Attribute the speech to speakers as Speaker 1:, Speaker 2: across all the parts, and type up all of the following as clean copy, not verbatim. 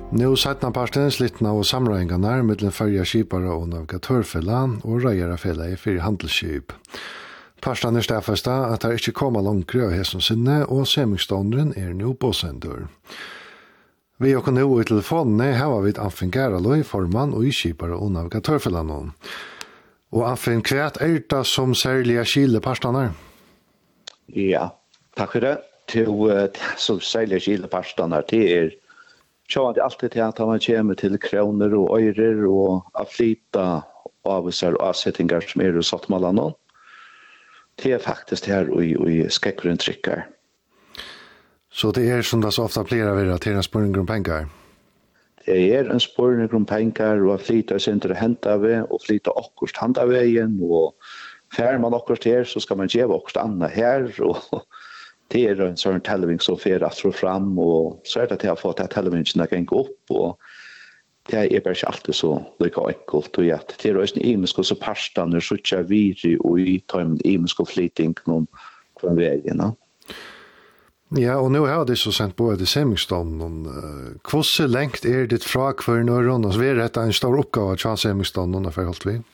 Speaker 1: Nu sattna parten slitna og samrøyngarna mellom førja skipare og navigatørfella og røyarafella I fyrir handelsskip. Parten stafesta at det ikke kommer langere av hesson sinne, og semingståndren nu båsendur. Vi og nå I telefonene har vi Anfinn Geraløy, formann og skipare og navigatørfella nå. Og Anfinn, hva det som særlig skile parstene?
Speaker 2: Ja, takk for det. Til som særlig skile parstene til så det alltid til at man kommer til kroner og øyrer og afflita avviser og avsettinger som I sattmålene. Det faktisk her og skrekkeren trykker. Så
Speaker 1: det som det så ofte pleier å være til en spørning om penger?
Speaker 2: Det en spørning om penger og afflita seg til å hente ved og flyta akkurat handa veien og fær man akkurat her så skal man gjøre akkurat annet her og det en sånn televing som fer att få fram och så det att jag fått att televingen att gå upp och det bara inte alltid så lika enkelt och att det är en imisk så parstan så tjär vi och I time imisk flyting någon från vägen.
Speaker 1: Ja, och nu har det så sent på det semingstånd och hur längt det fra kvar norrön och så är det en stor uppgåva att chans semingstånd och för allt vi.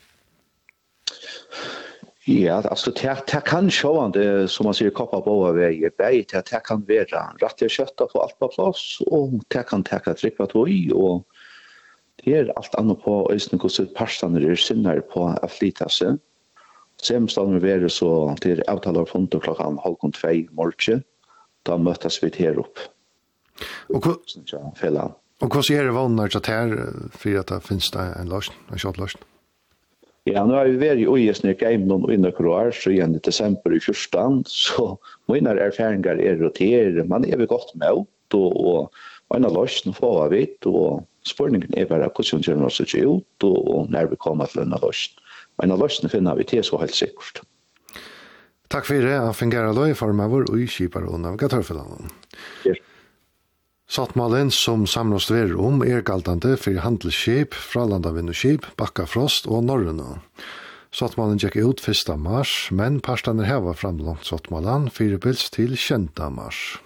Speaker 2: Ja, alltså det kan sjå det som man säger koppa på vägen. Det kan vara rätt kötta på allt på plats och det kan täcka trycka på I och det allt annat på ösnen hur så parstaner sinnar på att flyta sig. Semstan är så det avtalar från klockan 1:30 morgon. Då mötas vi här upp.
Speaker 1: Och hur ser det vanligt att här för att det finns en lösning, en shortlösning?
Speaker 2: Ja, nu har vi varit I Östnök Eimnon och innan så igen I december I fyrstan, så mina erfarenheter roterar. Man vi gott med och en lösning får vi och spårningen bara hur det ser ut och när vi kommer till en lösning. En lösning finner vi till så helt säkert.
Speaker 1: Tack för det, Anfinn Geraløy, formann og skipare og navigatørfella. Sattmålen som samlas verer galtande for handelsskip, fralandavinduskip, bakkafrost og norrøna. Sattmålen gikk ut 1. mars, men parstaner heva framlångt sattmålen 4 pils til 20. mars.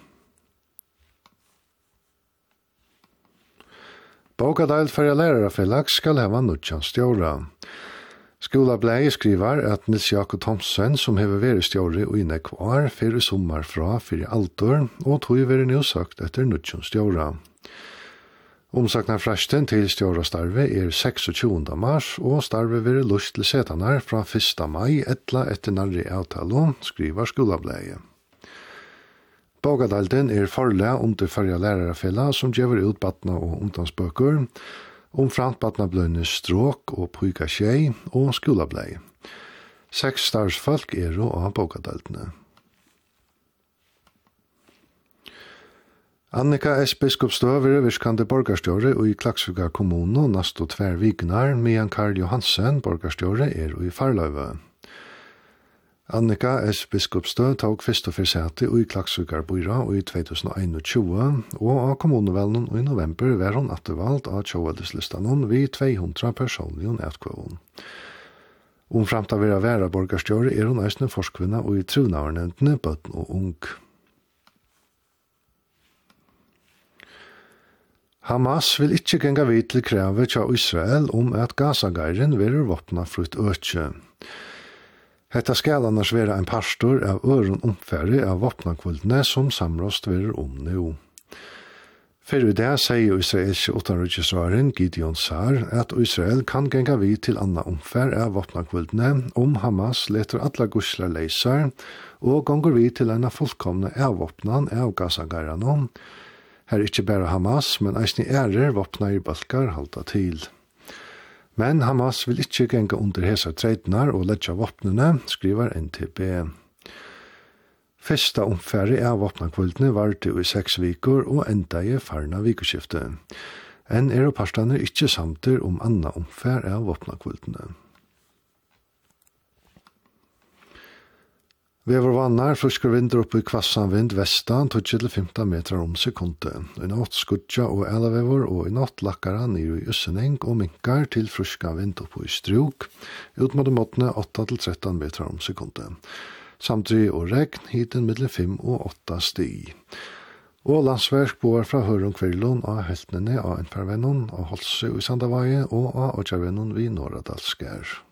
Speaker 1: Bókadæl fyrir lærarafélag skal heva nutjan stjóra. Skolabladet skriver at Nils Jakob Thomsen, som hever vært stjåre og inne kvar, fyrir sommar fra fyrir altor, og tog være nødsagt etter nutjon stjåra. Omsakna frasten til stjåra starve 26. mars, og starve være lust til setanar fra 1. mai, etla etter nærri avtalo, skriver Skolabladet. Bókadalden forlega under førja lærarafella som gjever ut batna og ungdomsbøker, framtbatna bløyne stråk og puika tjei og skolablei. 6 starsfolk av bókadaltene. Annika S. Biskopstøver virkande borgarstjóri og I Klaksvíkar kommunu nastu 2 viknar, medan Karl Johansen, borgarstjóri, I Farløyve. Annika S. Biskopstøv tok først og fyrsete I Klaksvíkar bøyra I 2021, og av kommunevelden I november var hun attervalgt av tjåveldeslistan vid 200 personlige utkvålen. Framta vera vera borgarstjóri hun eisne forskvinna og I trunavarnevntene bøtten og ung. Hamas vil ikke genga vid til kravet til Israel at Gaza-geiren verer våpna frutt økje. Hetta skal annars være en pastor av øren omfære av våpnakvildene som samråst verer nå. Fyrir det sier israelske utenriksråden Gideon Sar at Israel kan genga vid til anna omfær av våpnakvildene Hamas leter alle gusler leisar og gonger vid til en fullkomne avvåpnan av Gaza-geiren. Her ikke bare Hamas, men eisne våpna I balkar halda til. Men Hamas vil ikke genga under hesa treidnar og letja våpnene, skriver NTB. Festa omfære av våpnakvildene var det I 6 vikur og enda I farna vikuskifte. En parstaner ikke samter anna omfære av våpnakvildene. Vever vannar frisker vinter oppe I kvassan vind vestan 12-15 meter sekundet. I natt skudja og elavevor og I natt lakkara nere I Øsseneng og minkar til friska vind oppe I struk, ut mot måttene 8-13 meter sekundet. Samtidig og regn hiten mellom 5 og 8 stig. Og landsverk bor fra Hørum Kvirlund av heltene av en farvennon av Holse i Sandavaje og av Åtjarvennon vid Norradalskær.